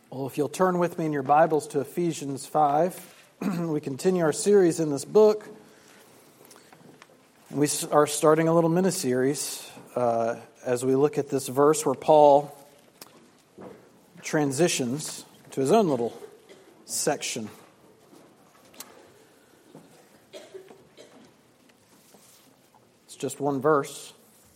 Well, if you'll turn with me in your Bibles to Ephesians 5, we continue our series in this book. We are starting a little mini-series as we look at this verse where Paul transitions to his own little section. It's just one verse.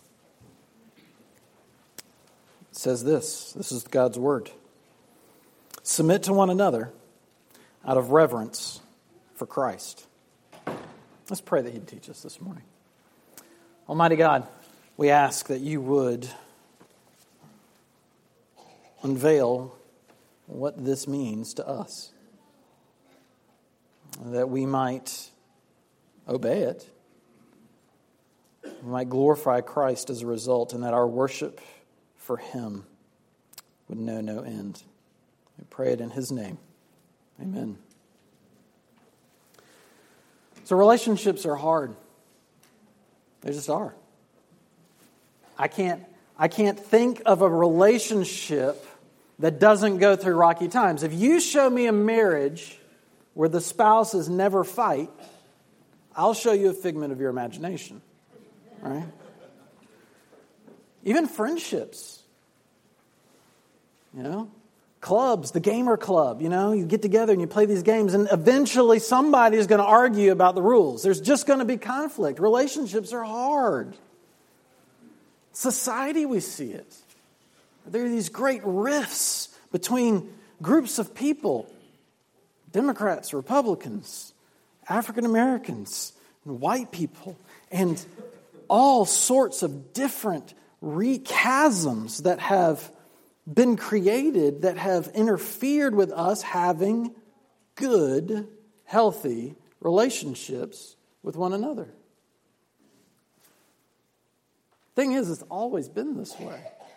It says this is God's word. Submit to one another out of reverence for Christ. Let's pray that He'd teach us this morning. Almighty God, we ask that You would unveil what this means to us, that we might obey it, we might glorify Christ as a result, and that our worship for Him would know no end. We pray it in His name. Amen. So relationships are hard. They just are. I can't think of a relationship that doesn't go through rocky times. If you show me a marriage where the spouses never fight, I'll show you a figment of your imagination. Right? Even friendships. Clubs, the gamer club, you get together and you play these games, and eventually somebody is going to argue about the rules. There's just going to be conflict. Relationships are hard. Society, we see it. There are these great rifts between groups of people, Democrats, Republicans, African Americans, and white people, and all sorts of different chasms that have been created that have interfered with us having good, healthy relationships with one another. Thing is, it's always been this way.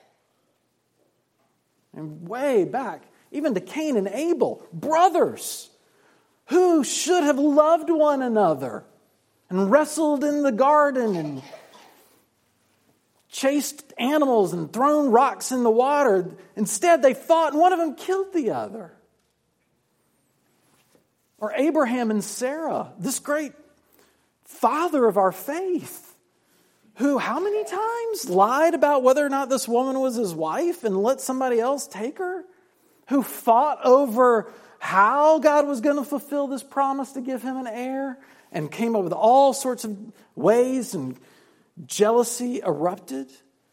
And way back, even to Cain and Abel, brothers who should have loved one another and wrestled in the garden and chased animals and thrown rocks in the water. Instead, they fought and one of them killed the other. Or Abraham and Sarah, this great father of our faith, who how many times lied about whether or not this woman was his wife and let somebody else take her? Who fought over how God was going to fulfill this promise to give him an heir and came up with all sorts of ways, and jealousy erupted.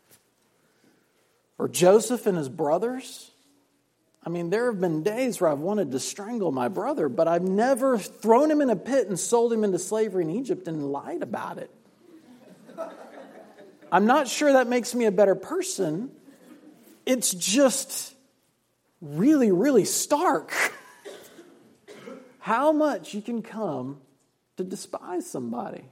Or Joseph and his brothers. There have been days where I've wanted to strangle my brother, but I've never thrown him in a pit and sold him into slavery in Egypt and lied about it. I'm not sure that makes me a better person. It's just really, really stark how much you can come to despise somebody.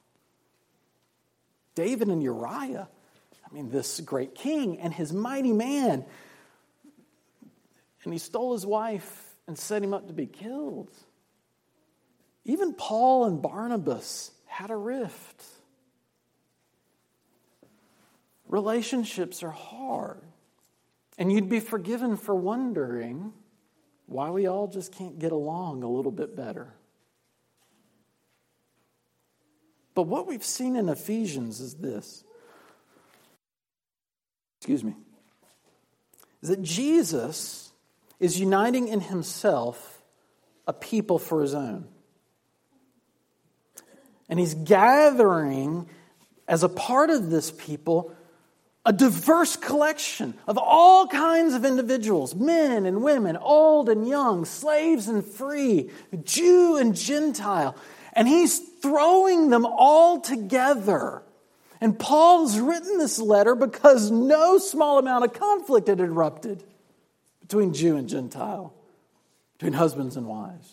David and Uriah, this great king and his mighty man. And he stole his wife and set him up to be killed. Even Paul and Barnabas had a rift. Relationships are hard. And you'd be forgiven for wondering why we all just can't get along a little bit better. But what we've seen in Ephesians is this. Is that Jesus is uniting in Himself a people for His own. And He's gathering, as a part of this people, a diverse collection of all kinds of individuals, men and women, old and young, slaves and free, Jew and Gentile. And He's throwing them all together. And Paul's written this letter because no small amount of conflict had erupted between Jew and Gentile, between husbands and wives,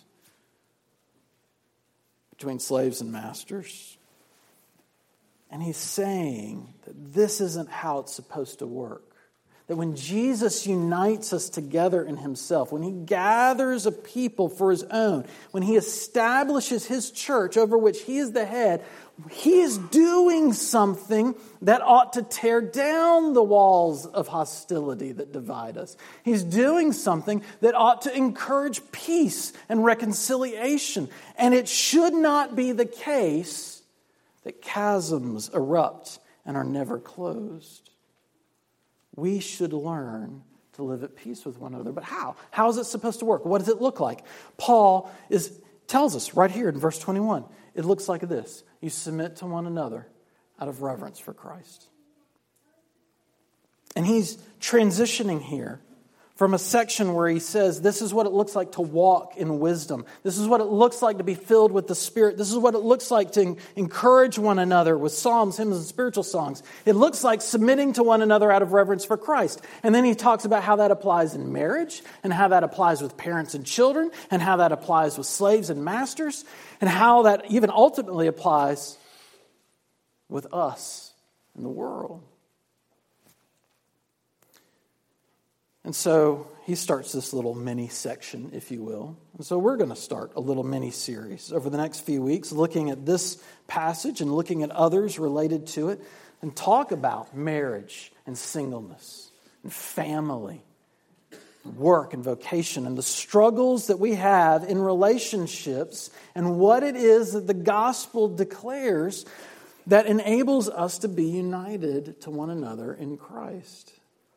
between slaves and masters. And he's saying that this isn't how it's supposed to work. That when Jesus unites us together in himself, when he gathers a people for his own, when he establishes his church over which he is the head, he is doing something that ought to tear down the walls of hostility that divide us. He's doing something that ought to encourage peace and reconciliation. And it should not be the case that chasms erupt and are never closed. We should learn to live at peace with one another. But how? How is it supposed to work? What does it look like? Paul tells us right here in verse 21. It looks like this. You submit to one another out of reverence for Christ. And he's transitioning here from a section where he says, this is what it looks like to walk in wisdom. This is what it looks like to be filled with the Spirit. This is what it looks like to encourage one another with psalms, hymns, and spiritual songs. It looks like submitting to one another out of reverence for Christ. And then he talks about how that applies in marriage, and how that applies with parents and children, and how that applies with slaves and masters, and how that even ultimately applies with us in the world. And so he starts this little mini section, if you will. And so we're going to start a little mini series over the next few weeks, looking at this passage and looking at others related to it, and talk about marriage and singleness and family, work and vocation, and the struggles that we have in relationships, and what it is that the gospel declares that enables us to be united to one another in Christ.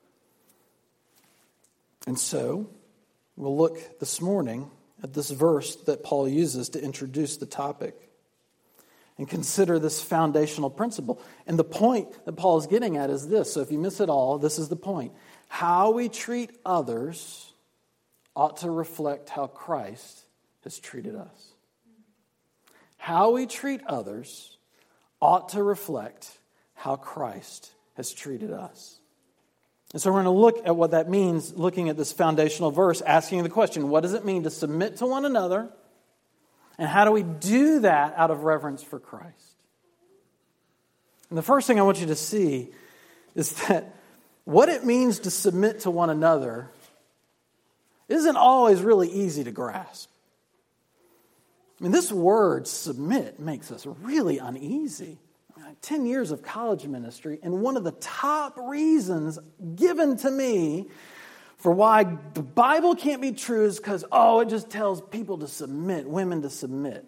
And so, we'll look this morning at this verse that Paul uses to introduce the topic and consider this foundational principle. And the point that Paul is getting at is this. So if you miss it all, this is the point. How we treat others ought to reflect how Christ has treated us. How we treat others ought to reflect how Christ has treated us. And so we're going to look at what that means, looking at this foundational verse, asking the question, what does it mean to submit to one another? And how do we do that out of reverence for Christ? And the first thing I want you to see is that what it means to submit to one another isn't always really easy to grasp. I mean, this word, submit, makes us really uneasy. 10 years of college ministry, and one of the top reasons given to me for why the Bible can't be true is because, it just tells people to submit, women to submit.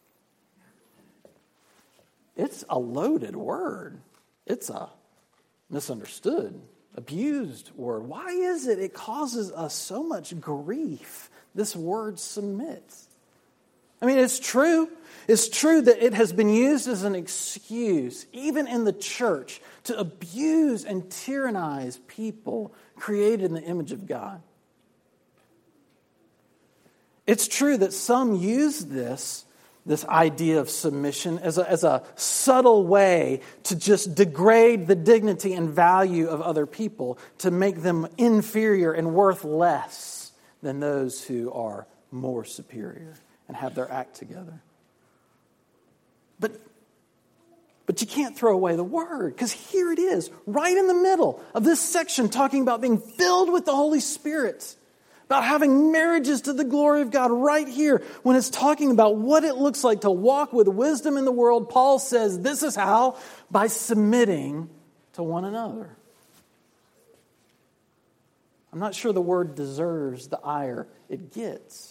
It's a loaded word. It's a misunderstood, abused word. Why is it? It causes us so much grief, this word submit. I mean, it's true. It's true that it has been used as an excuse, even in the church, to abuse and tyrannize people created in the image of God. It's true that some use this idea of submission as a subtle way to just degrade the dignity and value of other people, to make them inferior and worth less than those who are more superior and have their act together. But you can't throw away the word, because here it is, right in the middle of this section, talking about being filled with the Holy Spirit, about having marriages to the glory of God right here. When it's talking about what it looks like to walk with wisdom in the world, Paul says this is how, by submitting to one another. I'm not sure the word deserves the ire it gets.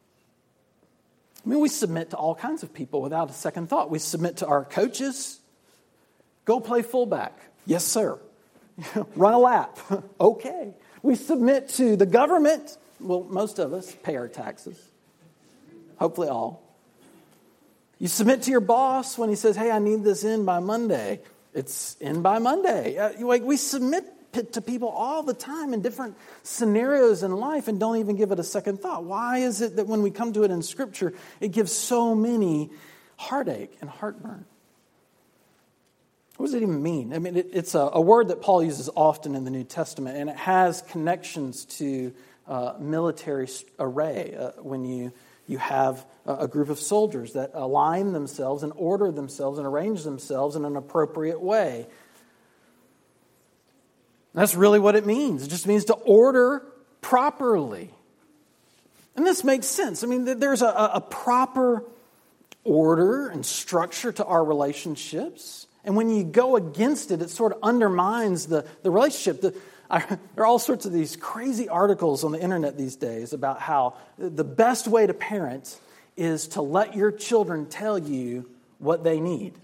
I mean, we submit to all kinds of people without a second thought. We submit to our coaches. Go play fullback. Yes, sir. Run a lap. Okay. We submit to the government. Well, most of us pay our taxes. Hopefully all. You submit to your boss when he says, hey, I need this in by Monday. It's in by Monday. We submit to people all the time in different scenarios in life and don't even give it a second thought. Why is it that when we come to it in Scripture, it gives so many heartache and heartburn? What does it even mean? I mean, it's a word that Paul uses often in the New Testament, and it has connections to military array. When you have a group of soldiers that align themselves and order themselves and arrange themselves in an appropriate way. That's really what it means. It just means to order properly. And this makes sense. I mean, there's a proper order and structure to our relationships. And when you go against it, it sort of undermines the relationship. There are all sorts of these crazy articles on the internet these days about how the best way to parent is to let your children tell you what they need.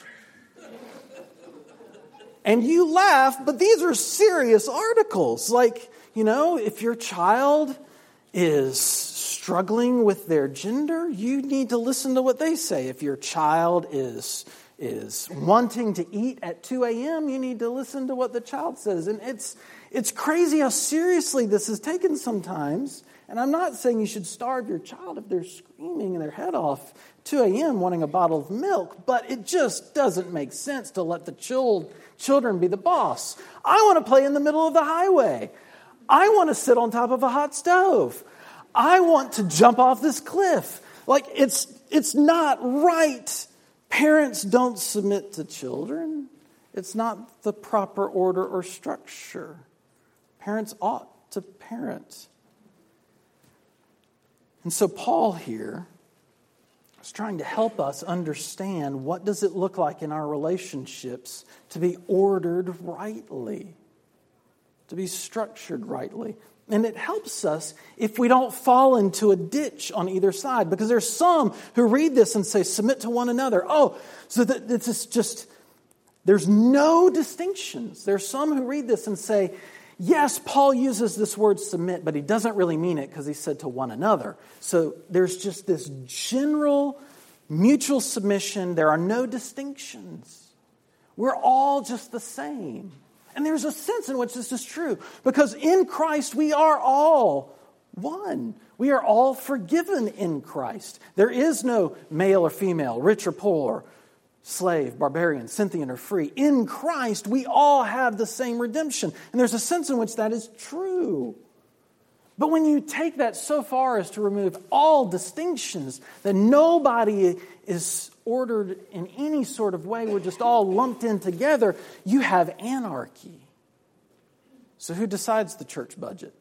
And you laugh, but these are serious articles. Like, if your child is struggling with their gender, you need to listen to what they say. If your child is wanting to eat at 2 a.m., you need to listen to what the child says. And it's crazy how seriously this is taken sometimes. And I'm not saying you should starve your child if they're screaming their head off 2 a.m. wanting a bottle of milk, but it just doesn't make sense to let the children be the boss. I want to play in the middle of the highway. I want to sit on top of a hot stove. I want to jump off this cliff. Like, it's not right. Parents don't submit to children. It's not the proper order or structure. Parents ought to parent. And so Paul here is trying to help us understand what does it look like in our relationships to be ordered rightly, to be structured rightly. And it helps us if we don't fall into a ditch on either side, because there's some who read this and say, submit to one another. Oh, so that it's just, there's no distinctions. There's some who read this and say, yes, Paul uses this word submit, but he doesn't really mean it because he said to one another. So there's just this general mutual submission. There are no distinctions. We're all just the same. And there's a sense in which this is true, because in Christ we are all one. We are all forgiven in Christ. There is no male or female, rich or poor, slave, barbarian, Scythian or free. In Christ we all have the same redemption. And there's a sense in which that is true. But when you take that so far as to remove all distinctions, that nobody is ordered in any sort of way, we're just all lumped in together, you have anarchy. So who decides the church budget?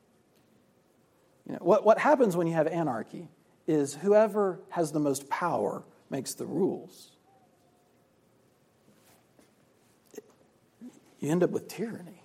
What happens when you have anarchy is whoever has the most power makes the rules. You end up with tyranny.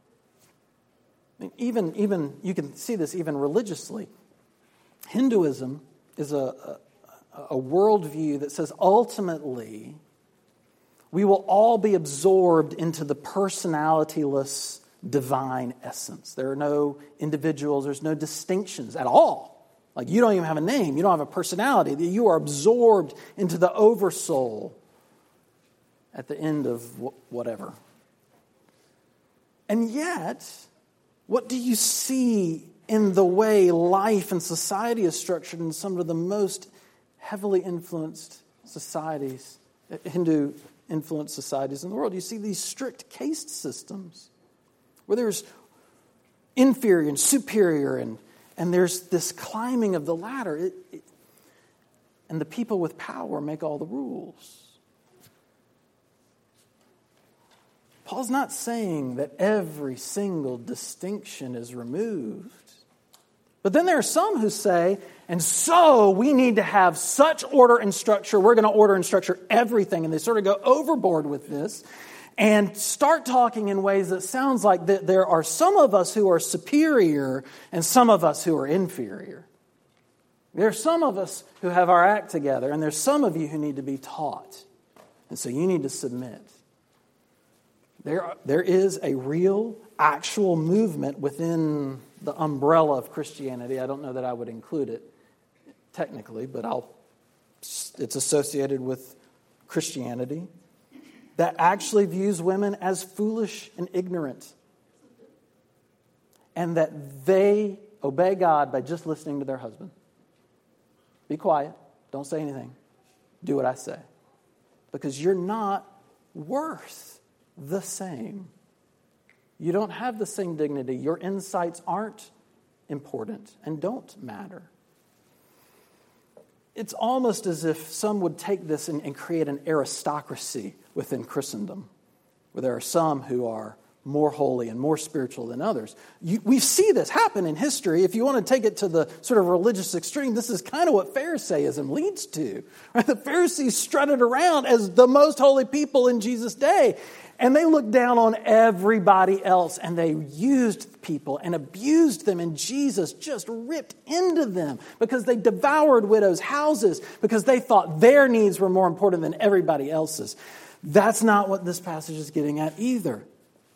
I mean, even you can see this even religiously. Hinduism is a worldview that says ultimately we will all be absorbed into the personalityless divine essence. There are no individuals, there's no distinctions at all. Like, you don't even have a name, you don't have a personality. You are absorbed into the oversoul at the end of whatever. And yet, what do you see in the way life and society is structured in some of the most heavily influenced societies, Hindu-influenced societies in the world? You see these strict caste systems where there's inferior and superior, and there's this climbing of the ladder. And the people with power make all the rules. Paul's not saying that every single distinction is removed. But then there are some who say, and so we need to have such order and structure, we're going to order and structure everything. And they sort of go overboard with this and start talking in ways that sounds like that there are some of us who are superior and some of us who are inferior. There are some of us who have our act together, and there's some of you who need to be taught. And so you need to submit. There is a real, actual movement within the umbrella of Christianity. I don't know that I would include it technically, but it's associated with Christianity that actually views women as foolish and ignorant, and that they obey God by just listening to their husband. Be quiet. Don't say anything. Do what I say. Because you're not worth the same. You don't have the same dignity. Your insights aren't important and don't matter. It's almost as if some would take this and create an aristocracy within Christendom, where there are some who are more holy and more spiritual than others. We see this happen in history. If you want to take it to the sort of religious extreme, this is kind of what Pharisaism leads to. Right? The Pharisees strutted around as the most holy people in Jesus' day. And they looked down on everybody else, and they used people and abused them, and Jesus just ripped into them because they devoured widows' houses because they thought their needs were more important than everybody else's. That's not what this passage is getting at either.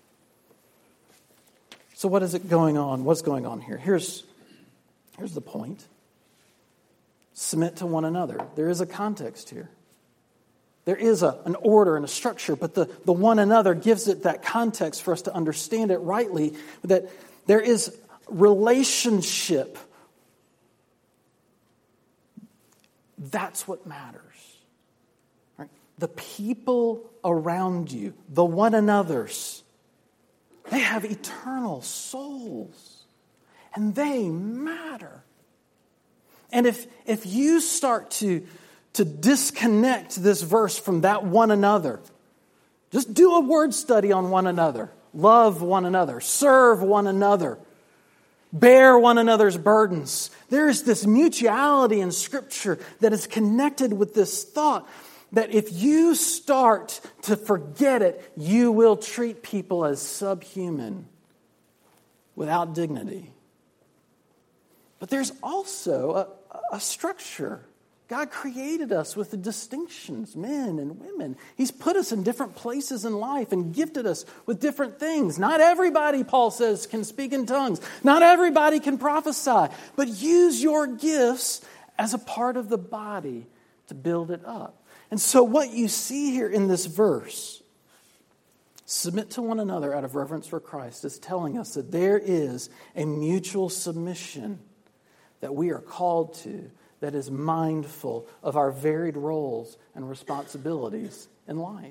So what is it going on? What's going on here? Here's the point. Submit to one another. There is a context here. There is an order and a structure, but the one another gives it that context for us to understand it rightly, that there is relationship. That's what matters. Right? The people around you, the one another's, they have eternal souls, and they matter. And if you start to disconnect this verse from that one another, just do a word study on one another. Love one another. Serve one another. Bear one another's burdens. There is this mutuality in Scripture that is connected with this thought that if you start to forget it, you will treat people as subhuman, without dignity. But there's also a structure. God created us with the distinctions, men and women. He's put us in different places in life and gifted us with different things. Not everybody, Paul says, can speak in tongues. Not everybody can prophesy. But use your gifts as a part of the body to build it up. And so what you see here in this verse, submit to one another out of reverence for Christ, is telling us that there is a mutual submission that we are called to, that is mindful of our varied roles and responsibilities in life.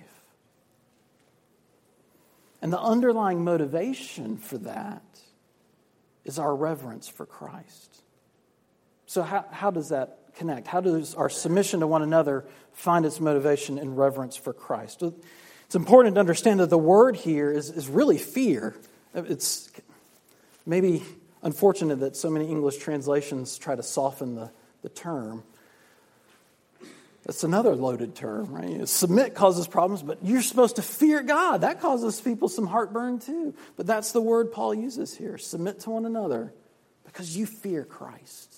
And the underlying motivation for that is our reverence for Christ. So how does that connect? How does our submission to one another find its motivation in reverence for Christ? It's important to understand that the word here is really fear. It's maybe unfortunate that so many English translations try to soften the term. That's another loaded term, right? Submit causes problems, but you're supposed to fear God. That causes people some heartburn too. But that's the word Paul uses here. Submit to one another because you fear Christ.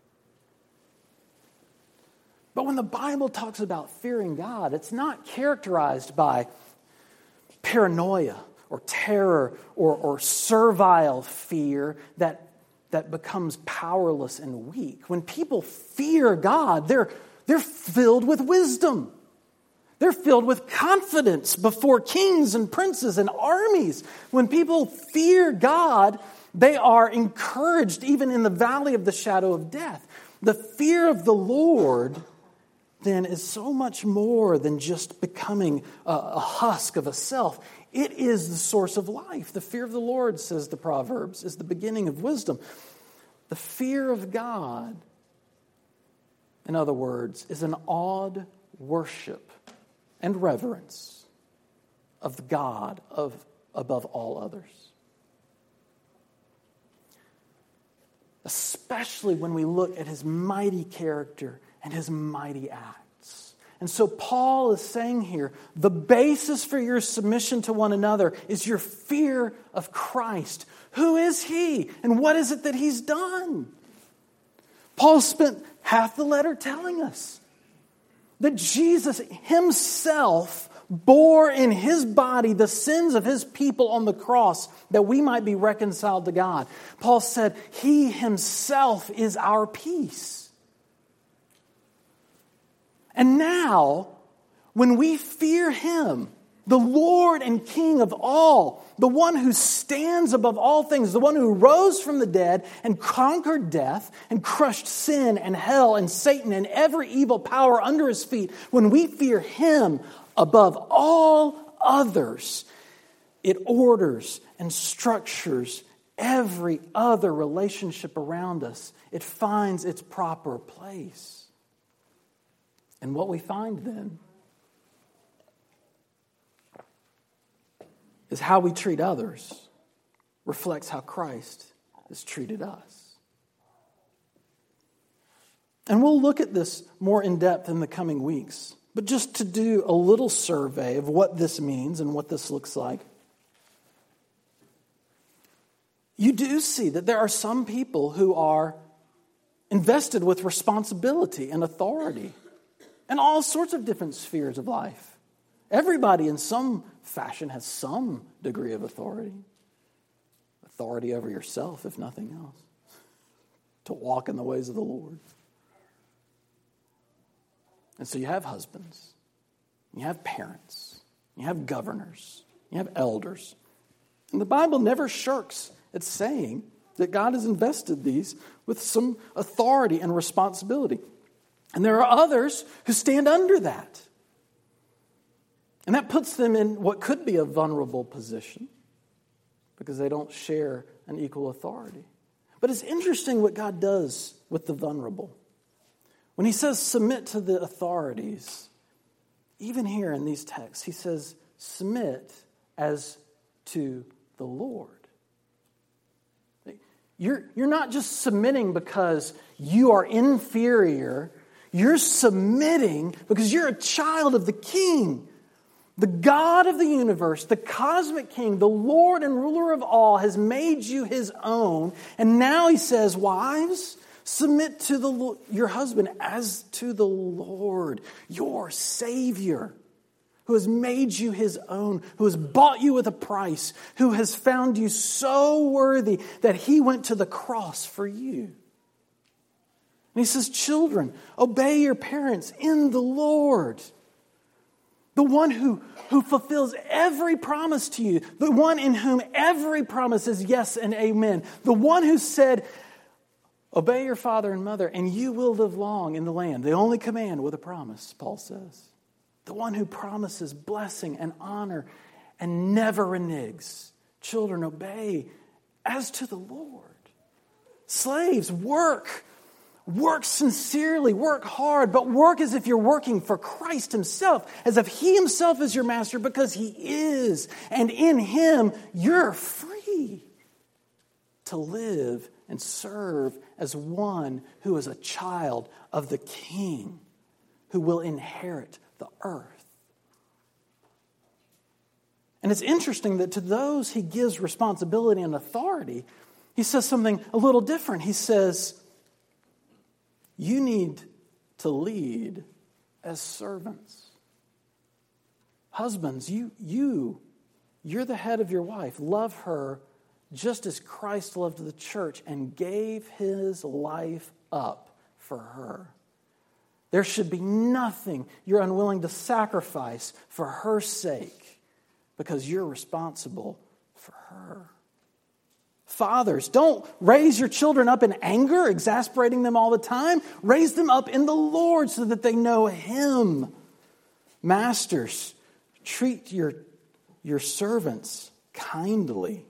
But when the Bible talks about fearing God, it's not characterized by paranoia or terror or servile fear that becomes powerless and weak. When people fear God, they're filled with wisdom. They're filled with confidence before kings and princes and armies. When people fear God, they are encouraged even in the valley of the shadow of death. The fear of the Lord then is so much more than just becoming a husk of a self. It is the source of life. The fear of the Lord, says the Proverbs, is the beginning of wisdom. The fear of God, in other words, is an awed worship and reverence of the God above all others. Especially when we look at his mighty character and his mighty acts. And so Paul is saying here, the basis for your submission to one another is your fear of Christ. Who is he? And what is it that he's done? Paul spent half the letter telling us that Jesus himself bore in his body the sins of his people on the cross that we might be reconciled to God. Paul said he himself is our peace. And now, when we fear him, the Lord and King of all, the one who stands above all things, the one who rose from the dead and conquered death and crushed sin and hell and Satan and every evil power under his feet, when we fear him above all others, it orders and structures every other relationship around us. It finds its proper place. And what we find then is how we treat others reflects how Christ has treated us. And we'll look at this more in depth in the coming weeks. But just to do a little survey of what this means and what this looks like, you do see that there are some people who are invested with responsibility and authority in all sorts of different spheres of life. Everybody in some fashion has some degree of authority. Authority over yourself, if nothing else. To walk in the ways of the Lord. And so you have husbands, you have parents, you have governors, you have elders. And the Bible never shirks at saying that God has invested these with some authority and responsibility. And there are others who stand under that. And that puts them in what could be a vulnerable position because they don't share an equal authority. But it's interesting what God does with the vulnerable. When he says submit to the authorities, even here in these texts, he says submit as to the Lord. You're not just submitting because you are inferior. You're submitting because you're a child of the King. The God of the universe, the cosmic King, the Lord and ruler of all has made you his own. And now he says, wives, submit to your husband as to the Lord, your Savior, who has made you his own, who has bought you with a price, who has found you so worthy that he went to the cross for you. And he says, children, obey your parents in the Lord. The one who fulfills every promise to you, the one in whom every promise is yes and amen, the one who said, obey your father and mother, and you will live long in the land. The only command with a promise, Paul says. The one who promises blessing and honor and never reneges. Children, obey as to the Lord. Slaves, work. Work sincerely, work hard, but work as if you're working for Christ himself, as if he himself is your master, because he is. And in him, you're free to live and serve as one who is a child of the King, who will inherit the earth. And it's interesting that to those he gives responsibility and authority, he says something a little different. He says, you need to lead as servants. Husbands, you're the head of your wife. Love her just as Christ loved the church and gave his life up for her. There should be nothing you're unwilling to sacrifice for her sake because you're responsible for her. Fathers, don't raise your children up in anger, exasperating them all the time. Raise them up in the Lord so that they know him. Masters, treat your servants kindly,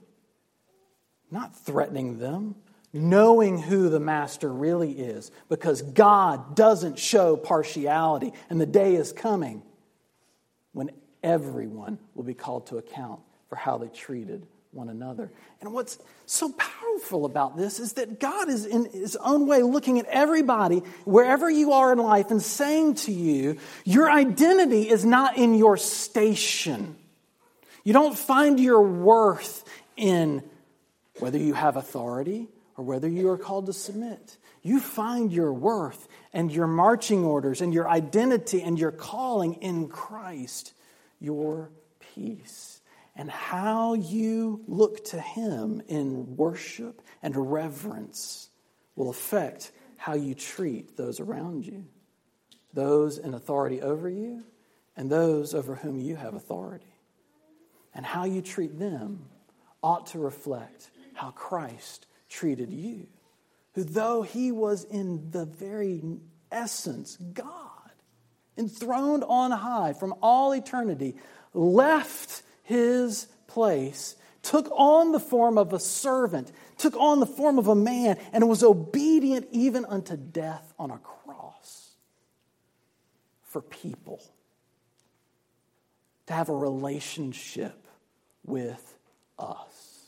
not threatening them, knowing who the master really is, because God doesn't show partiality, and the day is coming when everyone will be called to account for how they treated one another. And what's so powerful about this is that God is in his own way looking at everybody, wherever you are in life, and saying to you, your identity is not in your station. You don't find your worth in whether you have authority or whether you are called to submit. You find your worth and your marching orders and your identity and your calling in Christ, your peace. And how you look to him in worship and reverence will affect how you treat those around you, those in authority over you, and those over whom you have authority. And how you treat them ought to reflect how Christ treated you, who though he was in the very essence God, enthroned on high from all eternity, left his place, took on the form of a servant, took on the form of a man, and was obedient even unto death on a cross for people. To have a relationship with us.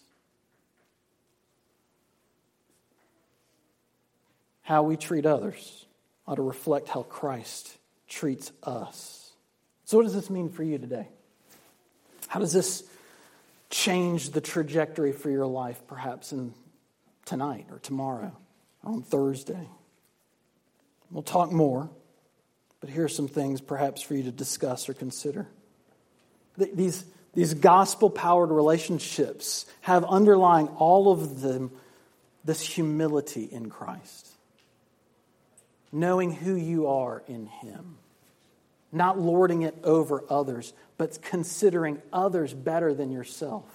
How we treat others ought to reflect how Christ treats us. So what does this mean for you today? How does this change the trajectory for your life, perhaps tonight or tomorrow or on Thursday? We'll talk more, but here are some things perhaps for you to discuss or consider. These gospel-powered relationships have underlying all of them this humility in Christ. Knowing who you are in Him. Not lording it over others, but considering others better than yourself.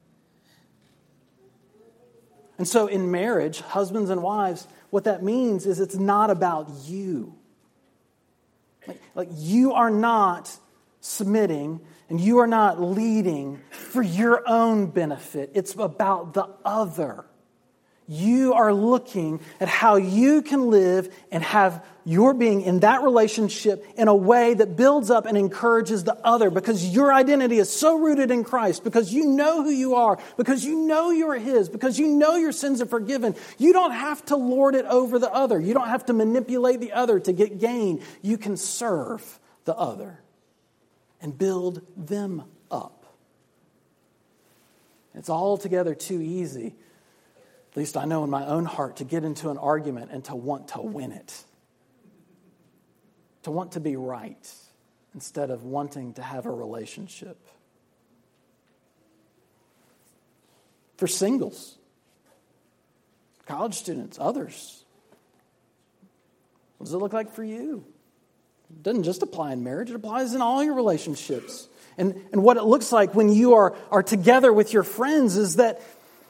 And so in marriage, husbands and wives, what that means is it's not about you. Like you are not submitting and you are not leading for your own benefit. It's about the other. You are looking at how you can live and have your being in that relationship in a way that builds up and encourages the other, because your identity is so rooted in Christ, because you know who you are, because you know you're His, because you know your sins are forgiven. You don't have to lord it over the other. You don't have to manipulate the other to get gain. You can serve the other and build them up. It's altogether too easy, at least I know in my own heart, to get into an argument and to want to win it. To want to be right instead of wanting to have a relationship. For singles, college students, others, what does it look like for you? It doesn't just apply in marriage, it applies in all your relationships. And what it looks like when you are together with your friends is that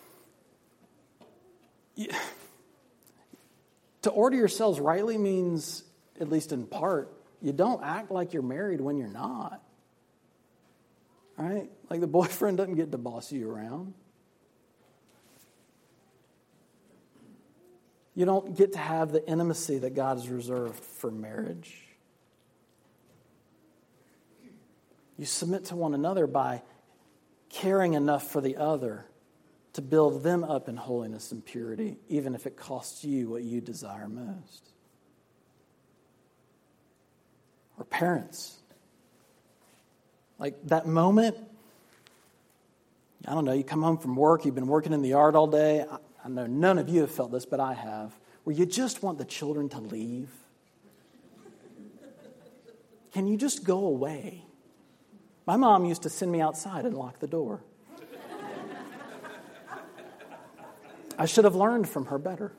to order yourselves rightly means, at least in part, you don't act like you're married when you're not. Right? Like the boyfriend doesn't get to boss you around. You don't get to have the intimacy that God has reserved for marriage. You submit to one another by caring enough for the other to build them up in holiness and purity, even if it costs you what you desire most. Or parents. Like that moment, I don't know, you come home from work, you've been working in the yard all day. I know none of you have felt this, but I have. Where you just want the children to leave. Can you just go away? My mom used to send me outside and lock the door. I should have learned from her better.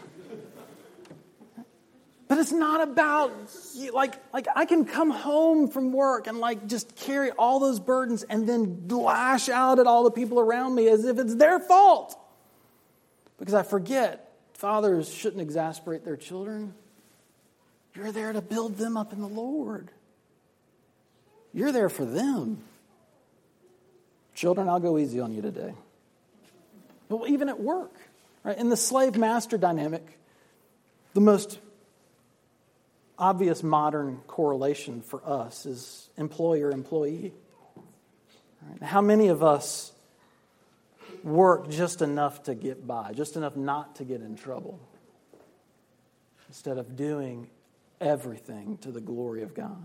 But it's not about, like I can come home from work and just carry all those burdens and then lash out at all the people around me as if it's their fault. Because I forget, fathers shouldn't exasperate their children. You're there to build them up in the Lord. You're there for them. Children, I'll go easy on you today. But even at work, right? In the slave-master dynamic, the most obvious modern correlation for us is employer-employee. Right? How many of us work just enough to get by, just enough not to get in trouble, instead of doing everything to the glory of God?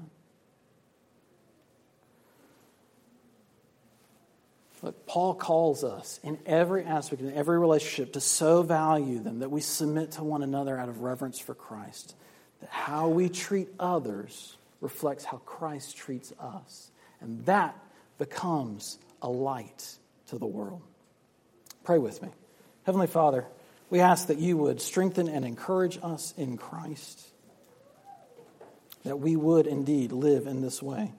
Look, Paul calls us in every aspect, in every relationship, to so value them that we submit to one another out of reverence for Christ. That how we treat others reflects how Christ treats us. And that becomes a light to the world. Pray with me. Heavenly Father, we ask that you would strengthen and encourage us in Christ. That we would indeed live in this way.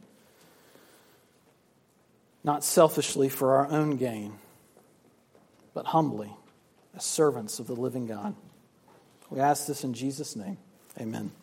Not selfishly for our own gain, but humbly as servants of the living God. We ask this in Jesus' name. Amen.